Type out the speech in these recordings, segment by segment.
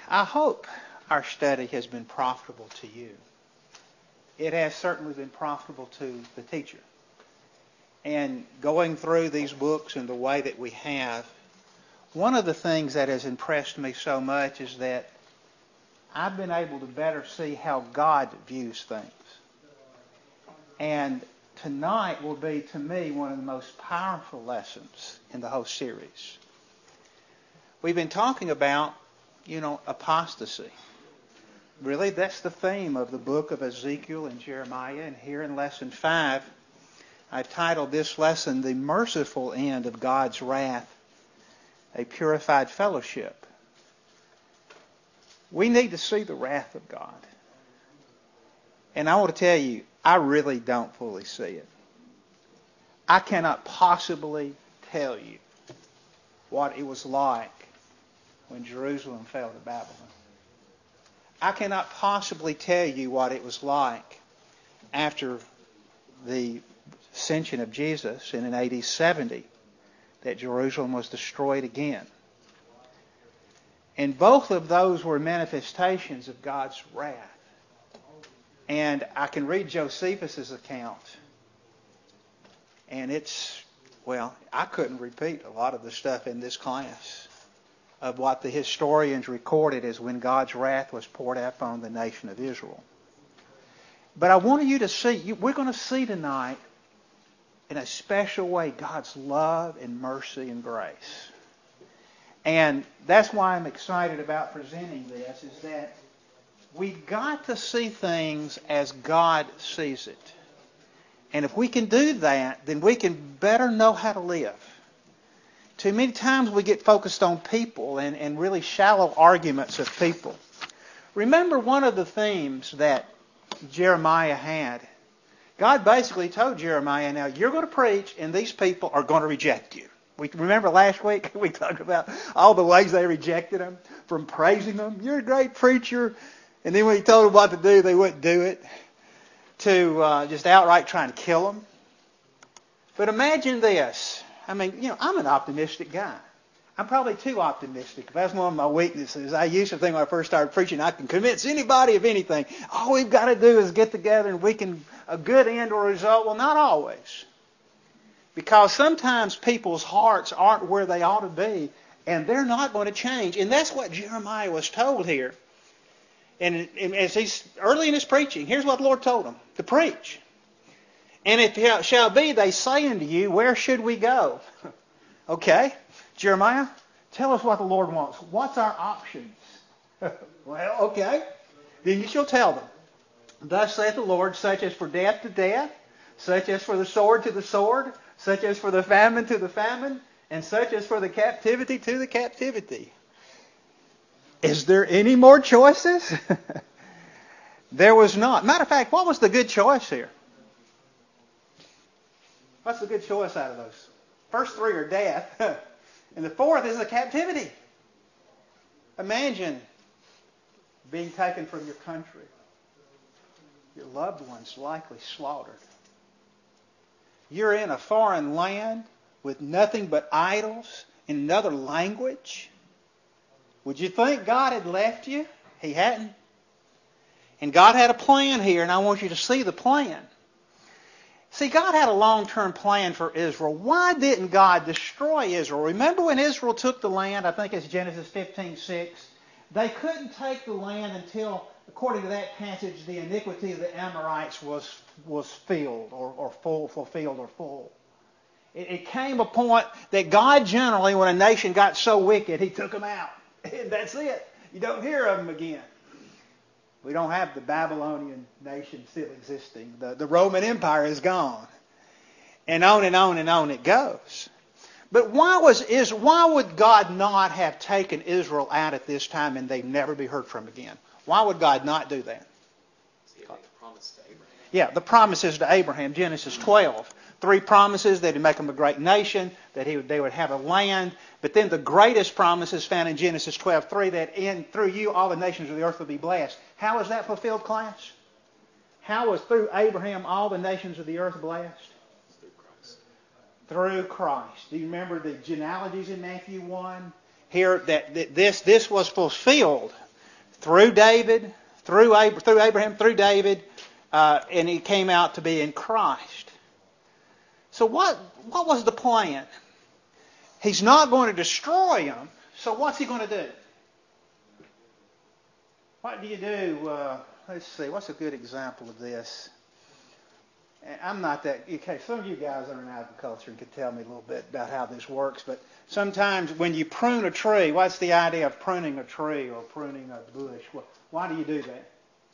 I hope our study has been profitable to you. It has certainly been profitable to the teacher. And going through these books in the way that we have, one of the things that has impressed me so much is that I've been able to better see how God views things. And tonight will be, to me, one of the most powerful lessons in the whole series. We've been talking about, apostasy. Really, that's the theme of the book of Ezekiel and Jeremiah. And here in Lesson 5, I've titled this lesson, The Merciful End of God's Wrath, a Purified Fellowship. We need to see the wrath of God. And I want to tell you, I really don't fully see it. I cannot possibly tell you what it was like when Jerusalem fell to Babylon. I cannot possibly tell you what it was like after the ascension of Jesus in AD 70 that Jerusalem was destroyed again. And both of those were manifestations of God's wrath. And I can read Josephus' account. And I couldn't repeat a lot of the stuff in this class of what the historians recorded as when God's wrath was poured out upon the nation of Israel. But I want you to see, we're going to see tonight in a special way God's love and mercy and grace. And that's why I'm excited about presenting this, is that we've got to see things as God sees it. And if we can do that, then we can better know how to live. Too many times we get focused on people and really shallow arguments of people. Remember one of the themes that Jeremiah had. God basically told Jeremiah, now you're going to preach and these people are going to reject you. We remember last week we talked about all the ways they rejected him, from praising him, you're a great preacher, and then when he told them what to do, they wouldn't do it, to just outright trying to kill him. But imagine this. I'm an optimistic guy. I'm probably too optimistic. That's one of my weaknesses. I used to think when I first started preaching, I can convince anybody of anything. All we've got to do is get together and we can, a good end or result. Well, not always. Because sometimes people's hearts aren't where they ought to be, and they're not going to change. And that's what Jeremiah was told here. And as he's early in his preaching, here's what the Lord told him, to preach. And it shall be, they say unto you, where should we go? Okay, Jeremiah, tell us what the Lord wants. What's our options? Well, okay. Then you shall tell them. Thus saith the Lord, such as for death to death, such as for the sword to the sword, such as for the famine to the famine, and such as for the captivity to the captivity. Is there any more choices? There was not. Matter of fact, what was the good choice here? What's the good choice out of those? First three are death, and the fourth is a captivity. Imagine being taken from your country, your loved ones likely slaughtered. You're in a foreign land with nothing but idols in another language. Would you think God had left you? He hadn't. And God had a plan here, and I want you to see the plan. See, God had a long-term plan for Israel. Why didn't God destroy Israel? Remember when Israel took the land, I think it's Genesis 15:6, they couldn't take the land until, according to that passage, the iniquity of the Amorites was filled or fulfilled or full. It came a point that God generally, when a nation got so wicked, He took them out. And that's it. You don't hear of them again. We don't have the Babylonian nation still existing. The Roman Empire is gone. And on and on and on it goes. But why would God not have taken Israel out at this time and they'd never be heard from again? Why would God not do that? He made the promise to Abraham. Yeah, the promises to Abraham, Genesis 12. 3 promises that He'd make them a great nation, that they would have a land. But then the greatest promise is found in Genesis 12:3, that through you all the nations of the earth will be blessed. How is that fulfilled, class? How was through Abraham all the nations of the earth blessed? Through Christ. Through Christ. Do you remember the genealogies in Matthew 1? Here, that this was fulfilled. through David, through Abraham, through David, and he came out to be in Christ. So what was the plan? He's not going to destroy them. So what's he going to do? What do you do? Let's see. What's a good example of this? I'm not that... Okay, some of you guys are in agriculture and can tell me a little bit about how this works. But sometimes when you prune a tree, what's the idea of pruning a tree or pruning a bush? Why do you do that?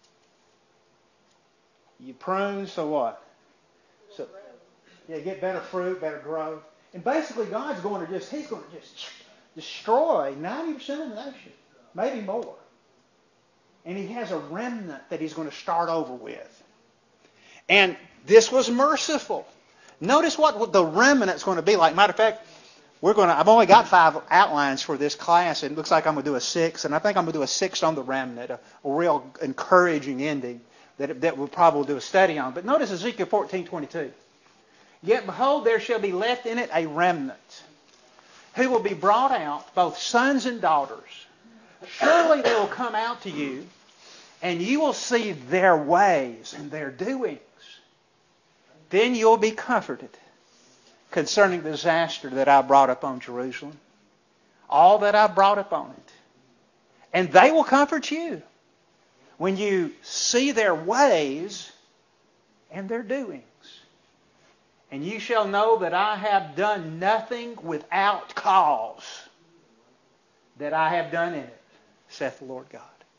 You prune, so what? So, yeah, get better fruit, better growth. And basically God's going to just destroy 90% of the nation, maybe more. And he has a remnant that he's going to start over with. And this was merciful. Notice what the remnant's going to be like. Matter of fact, I've only got 5 outlines for this class, and it looks like I'm going to do a 6th, and I think I'm going to do a 6th on the remnant, a real encouraging ending that we'll probably do a study on. But notice Ezekiel 14:22. Yet behold, there shall be left in it a remnant, who will be brought out, both sons and daughters. Surely they will come out to you, and you will see their ways and their doings. Then you'll be comforted concerning the disaster that I brought upon Jerusalem, all that I brought upon it. And they will comfort you when you see their ways and their doings. And you shall know that I have done nothing without cause, that I have done in it, saith the Lord God.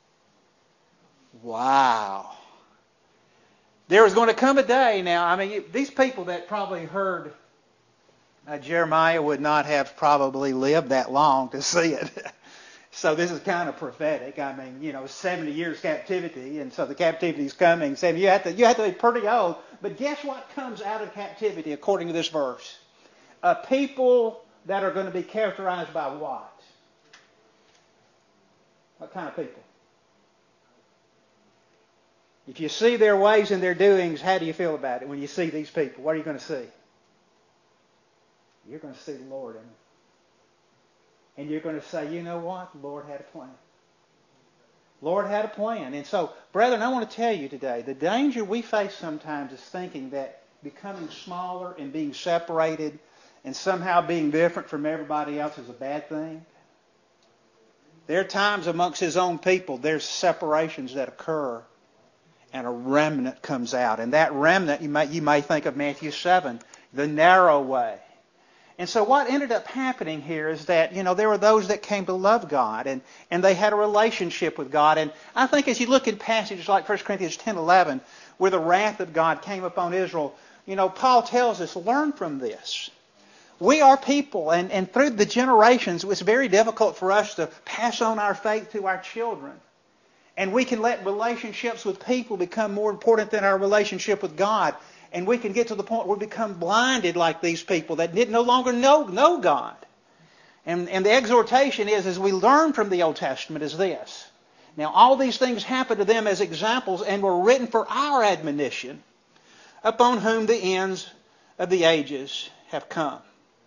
Wow. There is going to come a day now, I mean, these people that probably heard Jeremiah would not have probably lived that long to see it. So this is kind of prophetic. I mean, 70 years captivity, and so the captivity is coming. So you have to be pretty old. But guess what comes out of captivity according to this verse? A people that are going to be characterized by what? What kind of people? If you see their ways and their doings, how do you feel about it when you see these people? What are you going to see? You're going to see the Lord in them. And you're going to say, you know what? The Lord had a plan. Lord had a plan. And so, brethren, I want to tell you today, the danger we face sometimes is thinking that becoming smaller and being separated and somehow being different from everybody else is a bad thing. There are times amongst his own people, there's separations that occur and a remnant comes out. And that remnant, you may think of Matthew 7, the narrow way. And so what ended up happening here is that, there were those that came to love God and they had a relationship with God. And I think as you look at passages like 1 Corinthians 10:11, where the wrath of God came upon Israel, Paul tells us, learn from this. We are people, and through the generations, it's very difficult for us to pass on our faith to our children. And we can let relationships with people become more important than our relationship with God. And we can get to the point where we become blinded like these people that no longer know God. And the exhortation is, as we learn from the Old Testament, is this. Now, all these things happened to them as examples and were written for our admonition, upon whom the ends of the ages have come.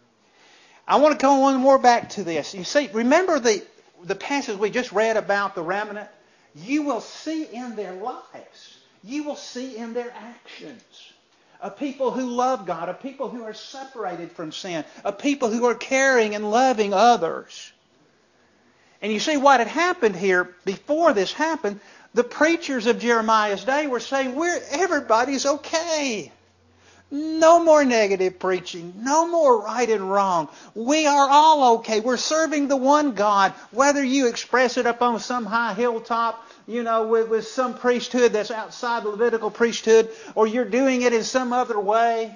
I want to go one more back to this. You see, remember the passage we just read about the remnant? You will see in their lives, you will see in their actions, a people who love God, a people who are separated from sin, a people who are caring and loving others. And you see what had happened here before this happened, the preachers of Jeremiah's day were saying, everybody's okay. No more negative preaching. No more right and wrong. We are all okay. We're serving the one God. Whether you express it up on some high hilltop, with some priesthood that's outside the Levitical priesthood, or you're doing it in some other way.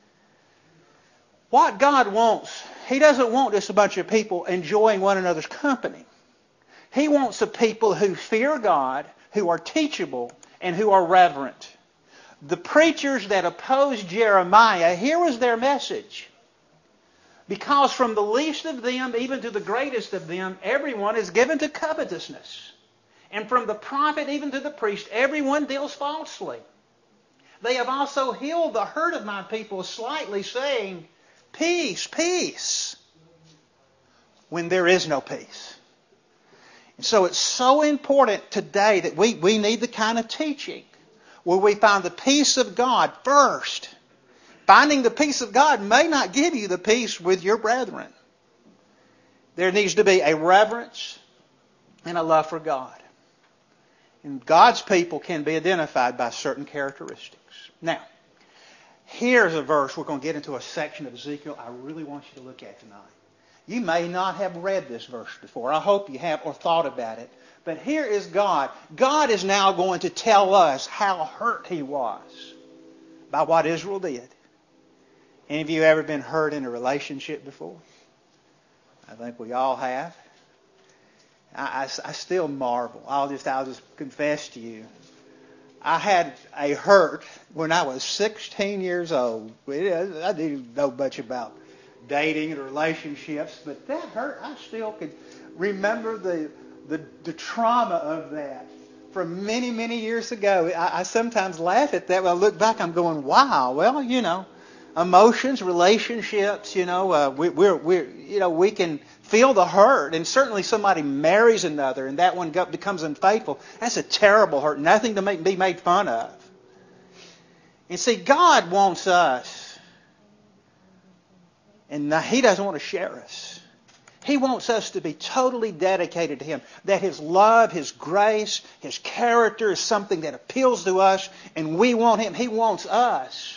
What God wants, He doesn't want just a bunch of people enjoying one another's company. He wants a people who fear God, who are teachable, and who are reverent. The preachers that opposed Jeremiah, here was their message. Because from the least of them, even to the greatest of them, everyone is given to covetousness. And from the prophet even to the priest, everyone deals falsely. They have also healed the hurt of my people slightly, saying, peace, peace, when there is no peace. And so it's so important today that we need the kind of teaching where we find the peace of God first. Finding the peace of God may not give you the peace with your brethren. There needs to be a reverence and a love for God. And God's people can be identified by certain characteristics. Now, here's a verse. We're going to get into a section of Ezekiel I really want you to look at tonight. You may not have read this verse before. I hope you have or thought about it. But here is God. God is now going to tell us how hurt He was by what Israel did. Any of you ever been hurt in a relationship before? I think we all have. I still marvel. I'll just confess to you. I had a hurt when I was 16 years old. I didn't know much about dating and relationships, but that hurt. I still could remember the trauma of that from many, many years ago. I sometimes laugh at that. When I look back, I'm going, wow. Well, emotions, relationships, we can feel the hurt. And certainly somebody marries another and that one becomes unfaithful. That's a terrible hurt. Nothing to be made fun of. And see, God wants us. And He doesn't want to share us. He wants us to be totally dedicated to Him. That His love, His grace, His character is something that appeals to us. And we want Him. He wants us.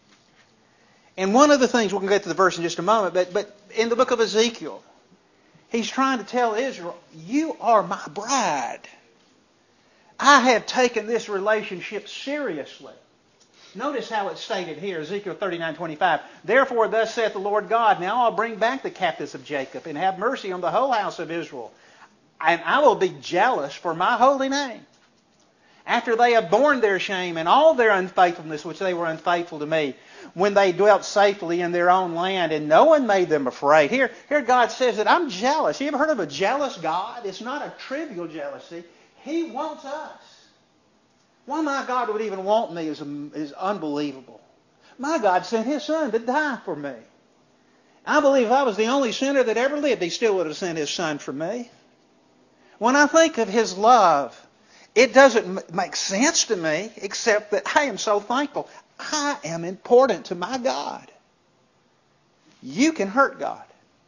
And one of the things, we're going to get to the verse in just a moment, but in the book of Ezekiel, He's trying to tell Israel, you are my bride. I have taken this relationship seriously. Notice how it's stated here, Ezekiel 39:25. Therefore, thus saith the Lord God, now I'll bring back the captives of Jacob and have mercy on the whole house of Israel. And I will be jealous for my holy name. After they have borne their shame and all their unfaithfulness, which they were unfaithful to me, when they dwelt safely in their own land, and no one made them afraid. Here God says that I'm jealous. You ever heard of a jealous God? It's not a trivial jealousy. He wants us. Why my God would even want me is unbelievable. My God sent His Son to die for me. I believe if I was the only sinner that ever lived, He still would have sent His Son for me. When I think of His love, it doesn't make sense to me except that I am so thankful. I am important to my God. You can hurt God.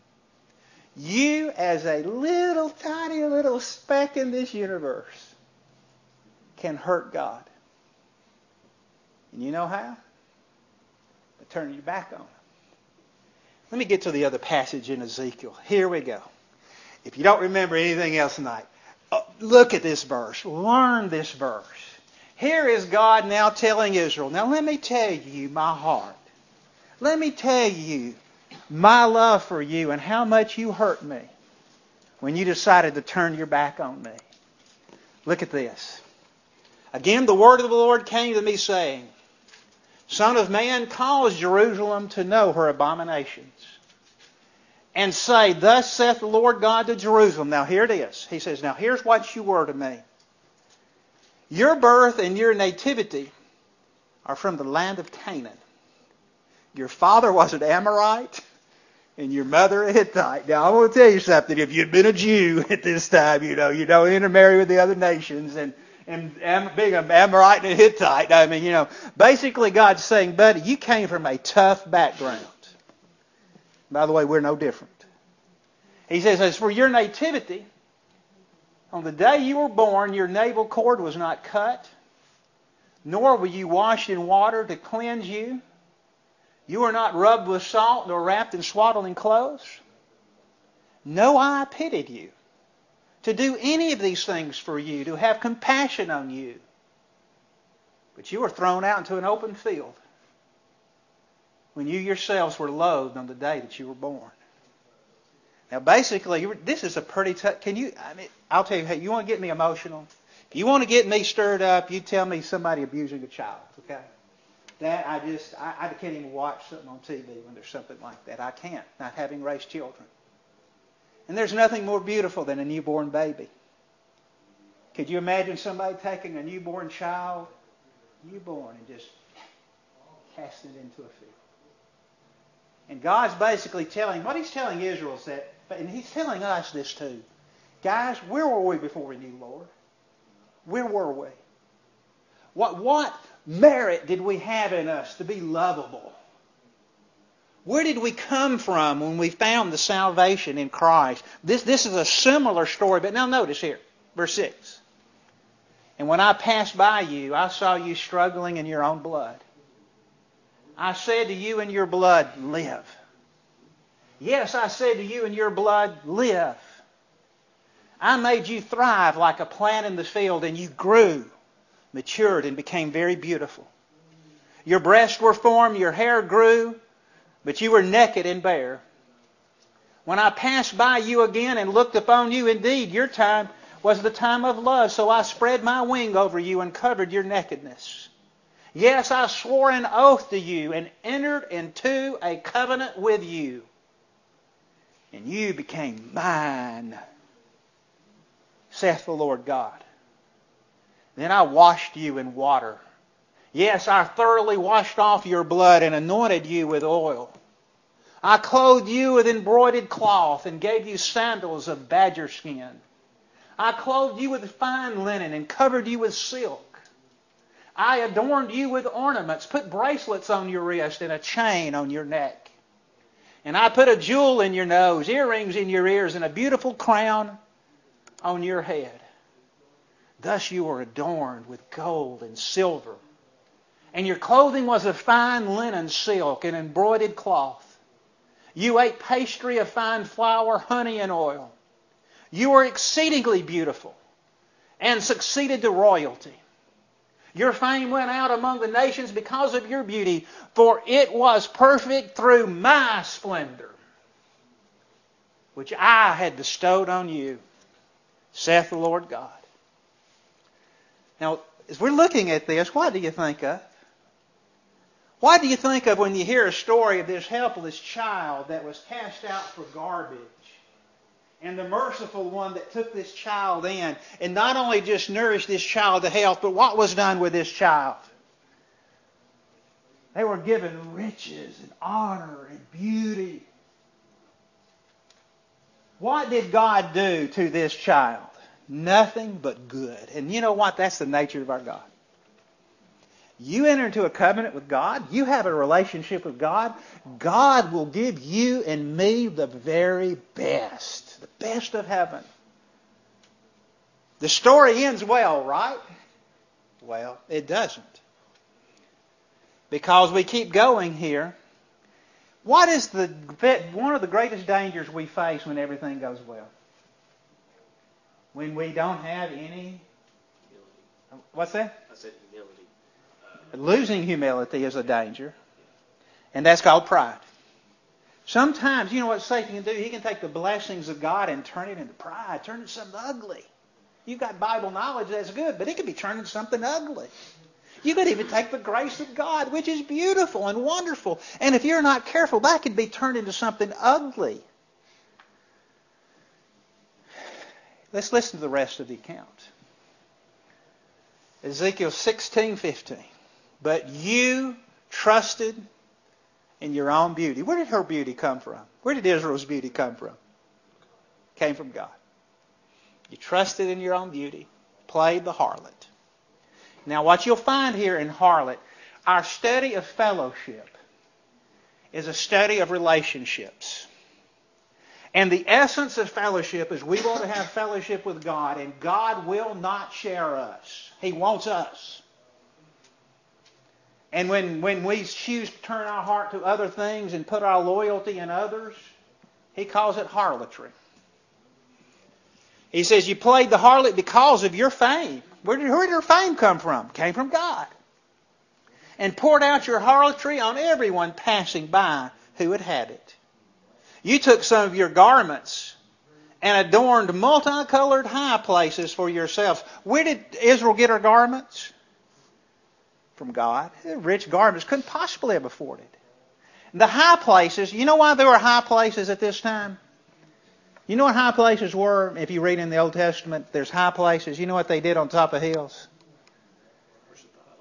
You, as a little tiny little speck in this universe, can hurt God. And you know how? By turning your back on Him. Let me get to the other passage in Ezekiel. Here we go. If you don't remember anything else tonight, look at this verse. Learn this verse. Here is God now telling Israel, now let me tell you my heart. Let me tell you my love for you and how much you hurt me when you decided to turn your back on me. Look at this. Again, the word of the Lord came to me saying, Son of man, cause Jerusalem to know her abominations. And say, thus saith the Lord God to Jerusalem. Now here it is. He says, now here's what you were to me. Your birth and your nativity are from the land of Canaan. Your father was an Amorite and your mother a Hittite. Now I want to tell you something. If you'd been a Jew at this time, you don't intermarry with the other nations and being an Amorite and a Hittite. Basically God's saying, buddy, you came from a tough background. By the way, we're no different. He says, as for your nativity, on the day you were born, your navel cord was not cut, nor were you washed in water to cleanse you. You were not rubbed with salt, nor wrapped in swaddling clothes. No eye pitied you to do any of these things for you, to have compassion on you. But you were thrown out into an open field when you yourselves were loathed on the day that you were born. Now, basically, this is a pretty tough... I'll tell you, hey, you want to get me emotional? If you want to get me stirred up, you tell me somebody abusing a child, okay? That I can't even watch something on TV when there's something like that. I can't, not having raised children. And there's nothing more beautiful than a newborn baby. Could you imagine somebody taking a newborn child, and just casting it into a field? And God's basically telling, what He's telling Israel is that, and He's telling us this too, Guys, where were we before we knew the Lord? Where were we? What merit did we have in us to be lovable? Where did we come from when we found the salvation in Christ? This is a similar story, but now notice here, verse 6. And when I passed by you, I saw you struggling in your own blood. I said to you in your blood, live. Yes, I said to you in your blood, live. I made you thrive like a plant in the field, and you grew, matured, and became very beautiful. Your breasts were formed, your hair grew, but you were naked and bare. When I passed by you again and looked upon you, indeed, your time was the time of love, so I spread my wing over you and covered your nakedness. Yes, I swore an oath to you and entered into a covenant with you, and you became mine, saith the Lord God. Then I washed you in water. Yes, I thoroughly washed off your blood and anointed you with oil. I clothed you with embroidered cloth and gave you sandals of badger skin. I clothed you with fine linen and covered you with silk. I adorned you with ornaments, put bracelets on your wrist and a chain on your neck. And I put a jewel in your nose, earrings in your ears, and a beautiful crown on your head. Thus you were adorned with gold and silver. And your clothing was of fine linen, silk, and embroidered cloth. You ate pastry of fine flour, honey, and oil. You were exceedingly beautiful and succeeded to royalty. Your fame went out among the nations because of your beauty, for it was perfect through my splendor, which I had bestowed on you, saith the Lord God. Now, as we're looking at this, what do you think of? What do you think of when you hear a story of this helpless child that was cast out for garbage? And the merciful one that took this child in and not only just nourished this child to health, but what was done with this child? They were given riches and honor and beauty. What did God do to this child? Nothing but good. And you know what? That's the nature of our God. You enter into a covenant with God, you have a relationship with God, God will give you and me the very best of heaven. The story ends well, right? Well, it doesn't. Because we keep going here. What is one of the greatest dangers we face when everything goes well? When we don't have any... Humility. What's that? I said humility. Losing humility is a danger. And that's called pride. Sometimes, you know what Satan can do? He can take the blessings of God and turn it into pride, turn it into something ugly. You've got Bible knowledge, that's good, but it can be turned into something ugly. You could even take the grace of God, which is beautiful and wonderful. And if you're not careful, that could be turned into something ugly. Let's listen to the rest of the account. Ezekiel 16:15. But you trusted in your own beauty. Where did her beauty come from? Where did Israel's beauty come from? It came from God. You trusted in your own beauty, played the harlot. Now what you'll find here in harlot, our study of fellowship is a study of relationships. And the essence of fellowship is we want to have fellowship with God, and God will not share us. He wants us. And when we choose to turn our heart to other things and put our loyalty in others, He calls it harlotry. He says you played the harlot because of your fame. Where did your fame come from? It came from God. And poured out your harlotry on everyone passing by who had had it. You took some of your garments and adorned multicolored high places for yourselves. Where did Israel get her garments? From God. Rich garments couldn't possibly have afforded. The high places, you know why there were high places at this time? You know what high places were? If you read in the Old Testament, there's high places. You know what they did on top of hills?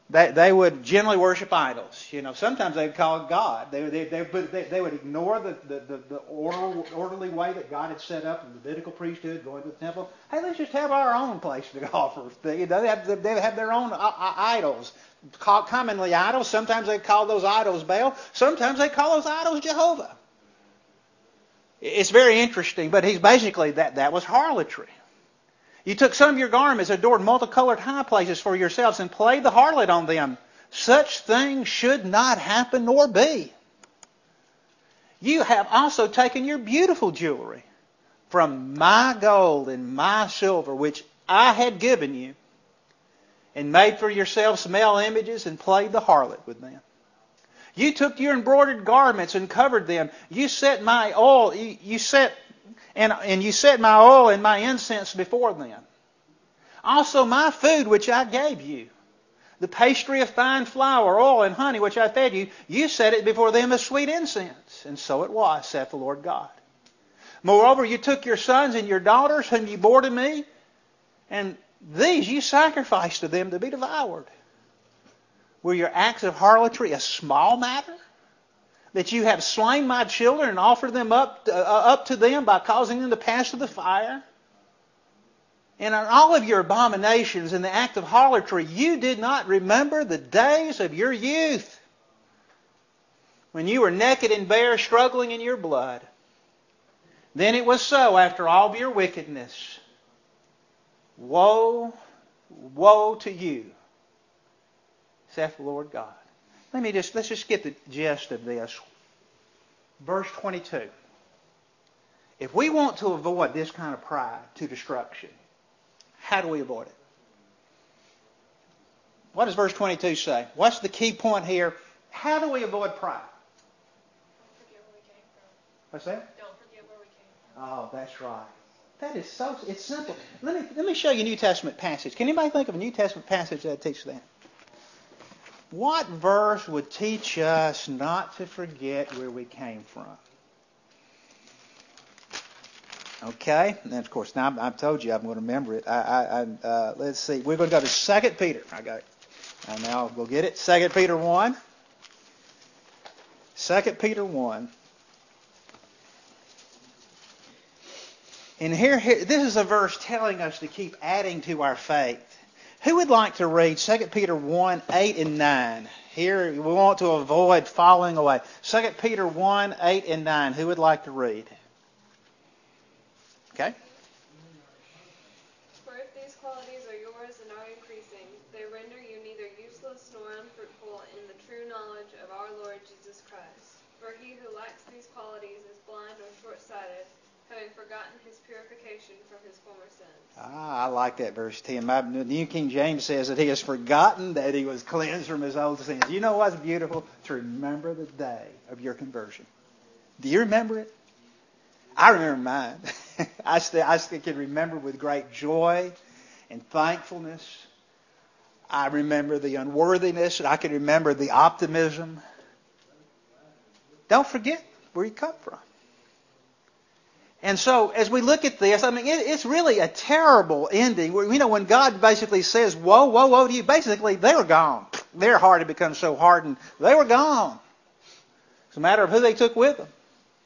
They would generally worship idols. Sometimes they'd call it God. They would ignore the orderly way that God had set up the Levitical priesthood, going to the temple. Hey, let's just have our own place to offer. They have their own idols, commonly idols. Sometimes they call those idols Baal. Sometimes they call those idols Jehovah. It's very interesting, but he's basically that was harlotry. You took some of your garments, adored multicolored high places for yourselves, and played the harlot on them. Such things should not happen nor be. You have also taken your beautiful jewelry from my gold and my silver, which I had given you, and made for yourselves small images and played the harlot with them. You took your embroidered garments and covered them. You set my oil. You set my oil and my incense before them. Also my food which I gave you, the pastry of fine flour, oil, and honey which I fed you, you set it before them as sweet incense. And so it was, saith the Lord God. Moreover, you took your sons and your daughters whom you bore to me, and these you sacrificed to them to be devoured. Were your acts of harlotry a small matter, that you have slain my children and offered them up to them by causing them to pass through the fire? And on all of your abominations in the act of harlotry, you did not remember the days of your youth, when you were naked and bare, struggling in your blood. Then it was so after all of your wickedness. Woe, woe to you, saith the Lord God. Let's just get the gist of this. Verse 22. If we want to avoid this kind of pride to destruction, how do we avoid it? What does verse 22 say? What's the key point here? How do we avoid pride? Don't forget where we came from. What's that? Don't forget where we came from. Oh, that's right. That is so, it's simple. Let me show you a New Testament passage. Can anybody think of a New Testament passage that teaches that? What verse would teach us not to forget where we came from? Okay, and of course, now I've told you I'm going to remember it. Let's see. We're going to go to 2 Peter. I got it. And now we'll get it. 2 Peter 1. 2 Peter 1. And here, this is a verse telling us to keep adding to our faith. Who would like to read 2 Peter 1, 8 and 9? Here, we want to avoid falling away. 2 Peter 1, 8 and 9. Who would like to read? Okay. For if these qualities are yours and are increasing, they render you neither useless nor unfruitful in the true knowledge of our Lord Jesus Christ. For he who lacks these qualities is blind or short-sighted, having forgotten his purification from his former sins. I like that verse 10. My New King James says that he has forgotten that he was cleansed from his old sins. You know what's beautiful? To remember the day of your conversion. Do you remember it? I remember mine. I still can remember with great joy and thankfulness. I remember the unworthiness. I can remember the optimism. Don't forget where you come from. And so, as we look at this, it's really a terrible ending. When God basically says, woe, woe, woe to you, basically, they were gone. Their heart had become so hardened, they were gone. It's a matter of who they took with them.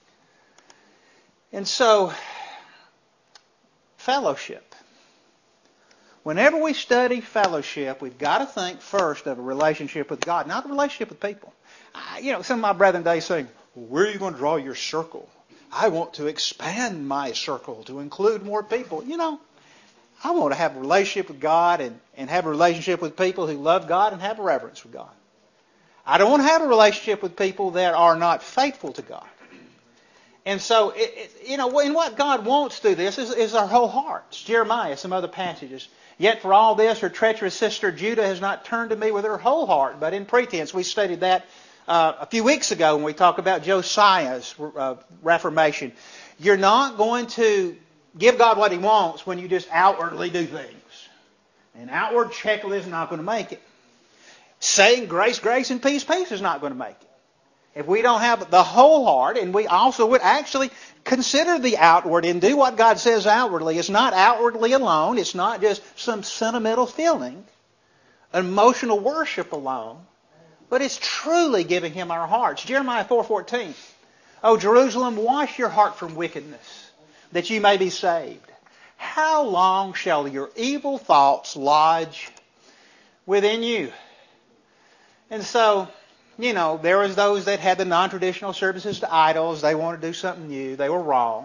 And so, fellowship. Whenever we study fellowship, we've got to think first of a relationship with God, not a relationship with people. Some of my brethren today say, where are you going to draw your circle? I want to expand my circle to include more people. I want to have a relationship with God and have a relationship with people who love God and have a reverence for God. I don't want to have a relationship with people that are not faithful to God. And so, and what God wants through this is our whole hearts. Jeremiah, some other passages. Yet for all this, her treacherous sister Judah has not turned to me with her whole heart, but in pretense. We studied that a few weeks ago when we talked about Josiah's reformation. You're not going to give God what He wants when you just outwardly do things. An outward checklist is not going to make it. Saying grace, grace, and peace, peace is not going to make it. If we don't have the whole heart, and we also would actually consider the outward and do what God says outwardly. It's not outwardly alone. It's not just some sentimental feeling. emotional worship alone, but it's truly giving Him our hearts. Jeremiah 4:14. O Jerusalem, wash your heart from wickedness, that you may be saved. How long shall your evil thoughts lodge within you? And so, there was those that had the non-traditional services to idols. They wanted to do something new. They were wrong.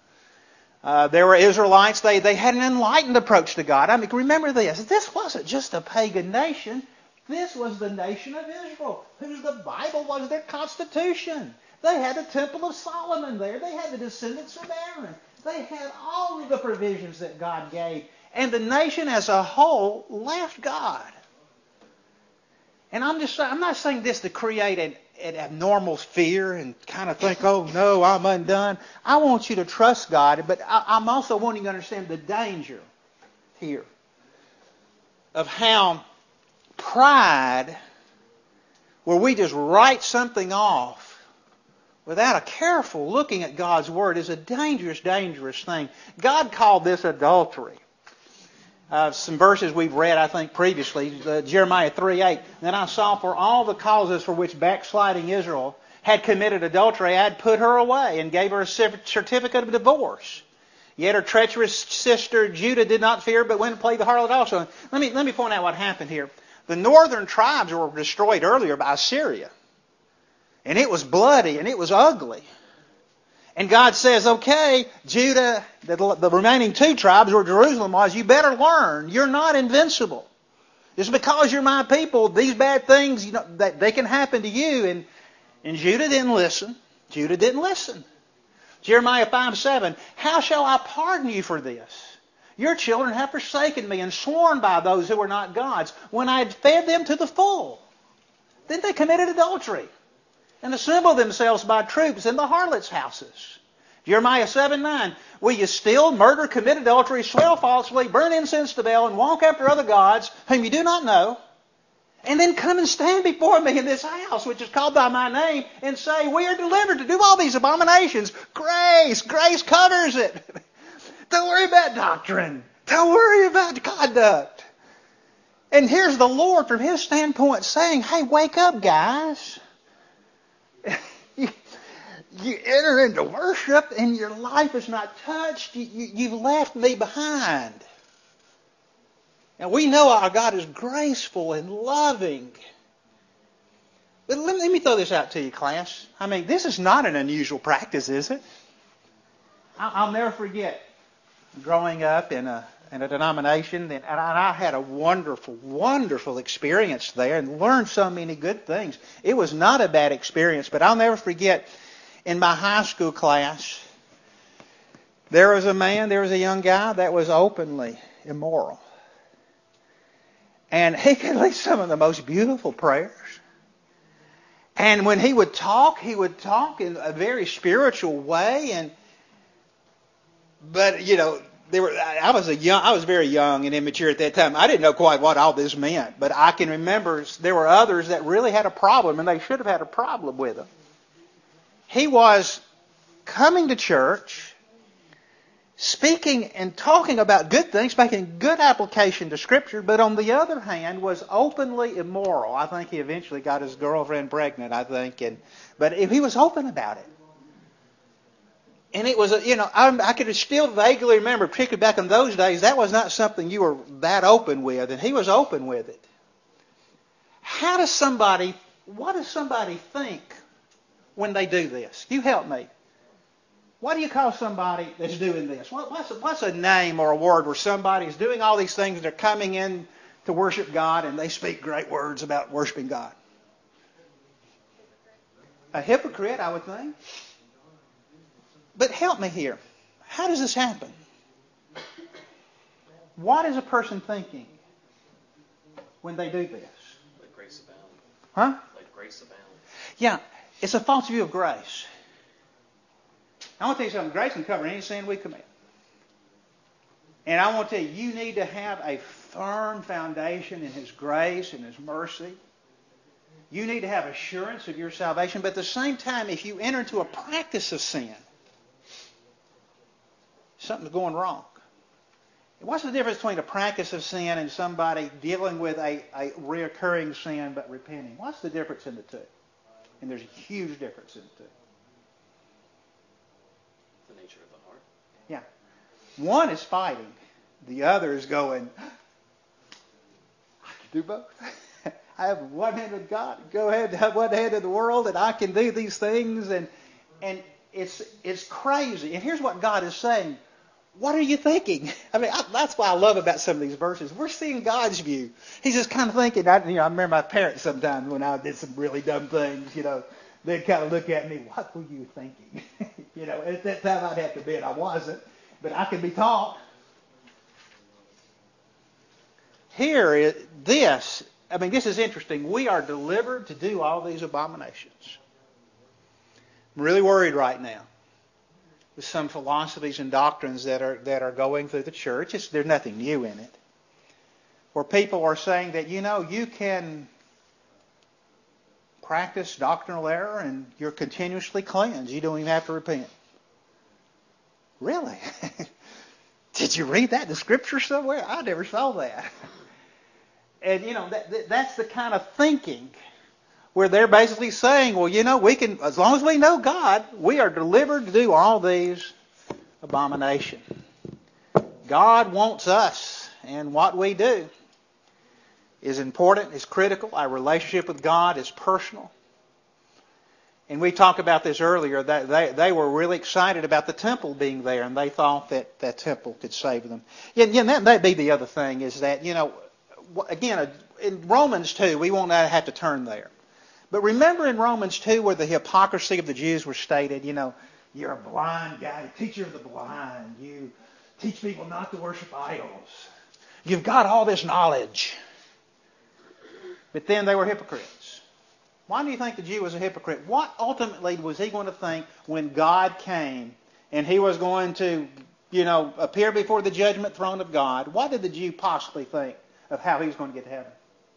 There were Israelites. They had an enlightened approach to God. I mean, remember this. This wasn't just a pagan nation. This was the nation of Israel, whose the Bible was their constitution. They had the Temple of Solomon there. They had the descendants of Aaron. They had all of the provisions that God gave. And the nation as a whole left God. And I'm not saying this to create an abnormal fear and kind of think, oh no, I'm undone. I want you to trust God, but I'm also wanting you to understand the danger here of how pride, where we just write something off without a careful looking at God's Word, is a dangerous, dangerous thing. God called this adultery. Some verses we've read, I think, previously, Jeremiah 3:8. Then I saw for all the causes for which backsliding Israel had committed adultery, I had put her away and gave her a certificate of divorce. Yet her treacherous sister Judah did not fear, but went and played the harlot also. Let me point out what happened here. The northern tribes were destroyed earlier by Assyria. And it was bloody and it was ugly. And God says, okay, Judah, the remaining two tribes where Jerusalem was, you better learn. You're not invincible. Just because you're my people, these bad things, that they can happen to you. And Judah didn't listen. Judah didn't listen. Jeremiah 5:7, how shall I pardon you for this? Your children have forsaken me and sworn by those who were not God's when I had fed them to the full. Then they committed adultery and assembled themselves by troops in the harlots' houses. Jeremiah 7:9, will you steal, murder, commit adultery, swear falsely, burn incense to Baal, and walk after other gods whom you do not know, and then come and stand before me in this house, which is called by my name, and say, we are delivered to do all these abominations. Grace covers it. Don't worry about doctrine. Don't worry about conduct. And here's the Lord from His standpoint saying, hey, wake up, guys. You enter into worship and your life is not touched. You've left me behind. And we know our God is graceful and loving. But let me throw this out to you, class. I mean, this is not an unusual practice, is it? I'll never forget growing up in a denomination, and I had a wonderful, wonderful experience there and learned so many good things. It was not a bad experience, but I'll never forget in my high school class, there was a young guy that was openly immoral. And he could lead some of the most beautiful prayers. And when he would talk in a very spiritual way. But I was very young and immature at that time. I didn't know quite what all this meant, but I can remember there were others that really had a problem, and they should have had a problem with him. He was coming to church, speaking and talking about good things, making good application to Scripture, but on the other hand was openly immoral. I think he eventually got his girlfriend pregnant, but he was open about it. And it was, I could still vaguely remember, particularly back in those days, that was not something you were that open with, and he was open with it. What does somebody think when they do this? You help me. What do you call somebody that's doing this? What's a name or a word where somebody is doing all these things, they're coming in to worship God, and they speak great words about worshiping God? A hypocrite, I would think. But help me here. How does this happen? What is a person thinking when they do this? Let grace abound. Huh? Let grace abound. Yeah, it's a false view of grace. I want to tell you something. Grace can cover any sin we commit. And I want to tell you, you need to have a firm foundation in His grace and His mercy. You need to have assurance of your salvation. But at the same time, if you enter into a practice of sin, something's going wrong. What's the difference between a practice of sin and somebody dealing with a reoccurring sin but repenting? What's the difference in the two? And there's a huge difference in the two. The nature of the heart. Yeah. One is fighting. The other is going, I can do both. I have one hand with God. Go ahead, have one hand in the world, and I can do these things. And it's crazy. And here's what God is saying. What are you thinking? I mean, that's what I love about some of these verses. We're seeing God's view. He's just kind of thinking. I remember my parents sometimes when I did some really dumb things, they'd kind of look at me, what were you thinking? At that time I'd have to admit I wasn't, but I could be taught. Here, this is interesting. We are delivered to do all these abominations. I'm really worried right now with some philosophies and doctrines that are going through the church. There's nothing new in it. Where people are saying that, you can practice doctrinal error and you're continuously cleansed. You don't even have to repent. Really? Did you read that in the Scripture somewhere? I never saw that. And, that's the kind of thinking where they're basically saying, well, we can, as long as we know God, we are delivered to do all these abominations. God wants us, and what we do is important, is critical. Our relationship with God is personal. And we talked about this earlier, that they were really excited about the temple being there, and they thought that that temple could save them. Yeah, that'd be the other thing, is that, again, in Romans 2, we won't have to turn there. But remember in Romans 2 where the hypocrisy of the Jews was stated, you're a blind guy, teacher of the blind. You teach people not to worship idols. You've got all this knowledge. But then they were hypocrites. Why do you think the Jew was a hypocrite? What ultimately was he going to think when God came and he was going to, appear before the judgment throne of God? What did the Jew possibly think of how he was going to get to heaven?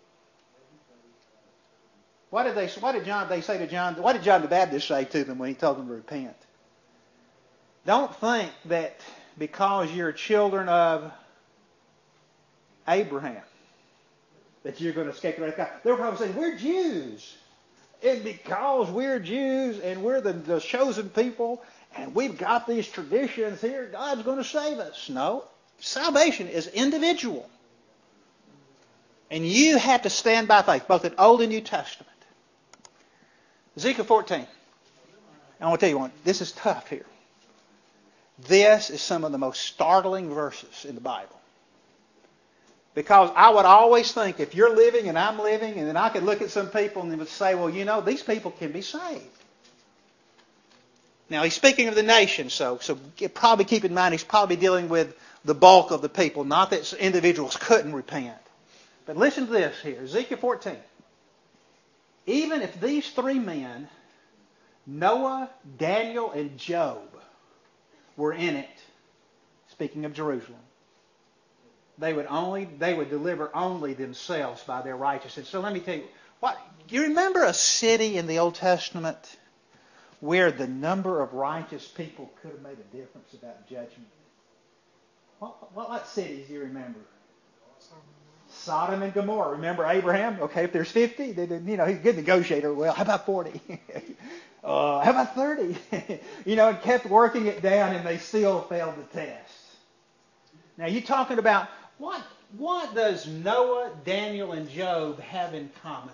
What did John the Baptist say to them when he told them to repent? Don't think that because you're children of Abraham that you're going to escape the wrath of God. They were probably saying, we're Jews. And because we're Jews and we're the chosen people and we've got these traditions here, God's going to save us. No. Salvation is individual. And you have to stand by faith, both in Old and New Testament. Ezekiel 14. I want to tell you one. This is tough here. This is some of the most startling verses in the Bible. Because I would always think, if you're living and I'm living, and then I could look at some people and they would say, well, these people can be saved. Now, he's speaking of the nation, so probably keep in mind he's probably dealing with the bulk of the people, not that individuals couldn't repent. But listen to this here, Ezekiel 14. Even if these three men, Noah, Daniel, and Job, were in it, speaking of Jerusalem, they would deliver only themselves by their righteousness. So let me tell you, do you remember a city in the Old Testament where the number of righteous people could have made a difference about judgment? What cities do you remember? Sodom and Gomorrah. Remember Abraham? Okay, if there's 50, then he's a good negotiator. Well, how about 40? How about 30? And kept working it down, and they still failed the test. Now, you're talking about what does Noah, Daniel, and Job have in common?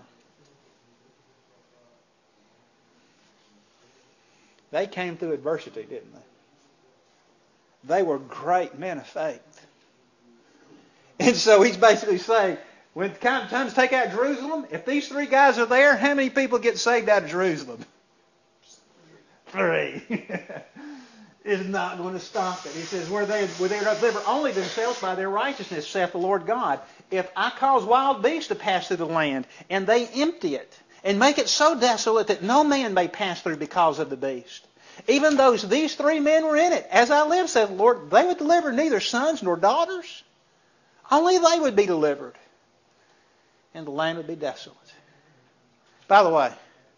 They came through adversity, didn't they? They were great men of faith. And so he's basically saying, when it comes to take out Jerusalem, if these three guys are there, how many people get saved out of Jerusalem? 3. Is not going to stop it. He says, where they deliver only themselves by their righteousness, saith the Lord God. If I cause wild beasts to pass through the land, and they empty it, and make it so desolate that no man may pass through because of the beast. Even though these three men were in it, as I live, saith the Lord, they would deliver neither sons nor daughters. Only they would be delivered. And the land would be desolate. By the way,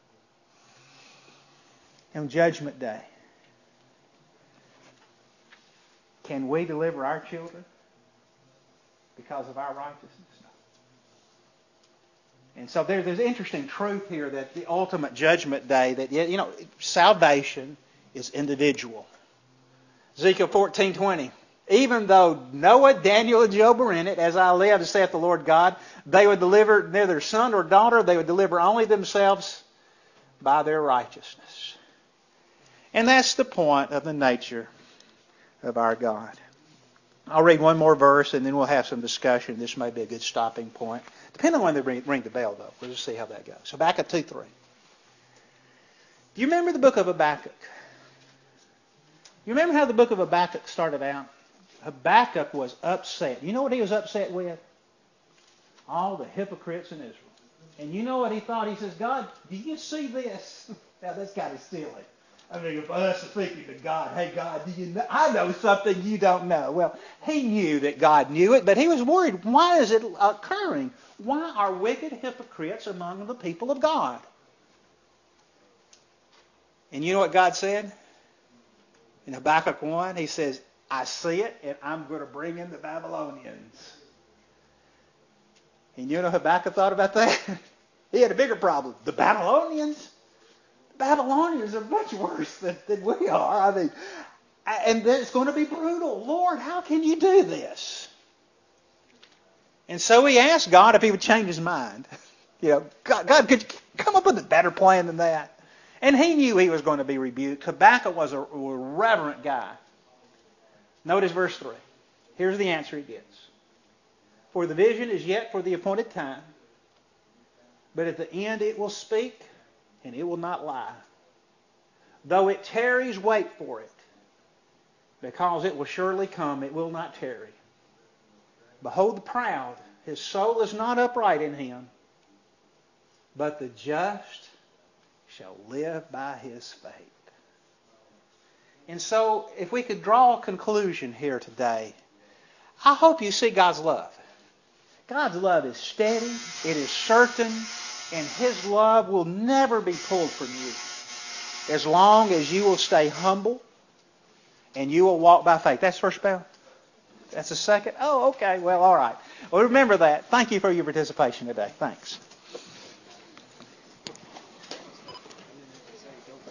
on Judgment Day, can we deliver our children? because of our righteousness? No. And so there's this interesting truth here that the ultimate judgment day, that, salvation is individual. Ezekiel 14:20. Even though Noah, Daniel, and Job were in it, as I live, saith the Lord God, they would deliver neither son or daughter, they would deliver only themselves by their righteousness. And that's the point of the nature of our God. I'll read one more verse and then we'll have some discussion. This may be a good stopping point. Depending on when they ring the bell, though. We'll just see how that goes. Habakkuk 2:3. Do you remember the book of Habakkuk? You remember how the book of Habakkuk started out? Habakkuk was upset. You know what he was upset with? All the hypocrites in Israel. And you know what he thought? He says, God, do you see this? Now, that's kind of silly. I mean, if us thinking to God, hey, God, do you know? I know something you don't know. Well, he knew that God knew it, but he was worried. Why is it occurring? Why are wicked hypocrites among the people of God? And you know what God said? In Habakkuk 1, he says, I see it, and I'm going to bring in the Babylonians. And you know what Habakkuk thought about that? He had a bigger problem. The Babylonians? The Babylonians are much worse than we are. I mean, and it's going to be brutal. Lord, how can you do this? And so he asked God if he would change his mind. God, could you come up with a better plan than that? And he knew he was going to be rebuked. Habakkuk was a reverent guy. Notice verse 3. Here's the answer he gets. For the vision is yet for the appointed time, but at the end it will speak, and it will not lie. Though it tarries, wait for it, because it will surely come, it will not tarry. Behold the proud, his soul is not upright in him, but the just shall live by his faith. And so, if we could draw a conclusion here today, I hope you see God's love. God's love is steady, it is certain, and his love will never be pulled from you as long as you will stay humble and you will walk by faith. That's the first bell? That's the second? Oh, okay. Well, all right. Well, remember that. Thank you for your participation today. Thanks.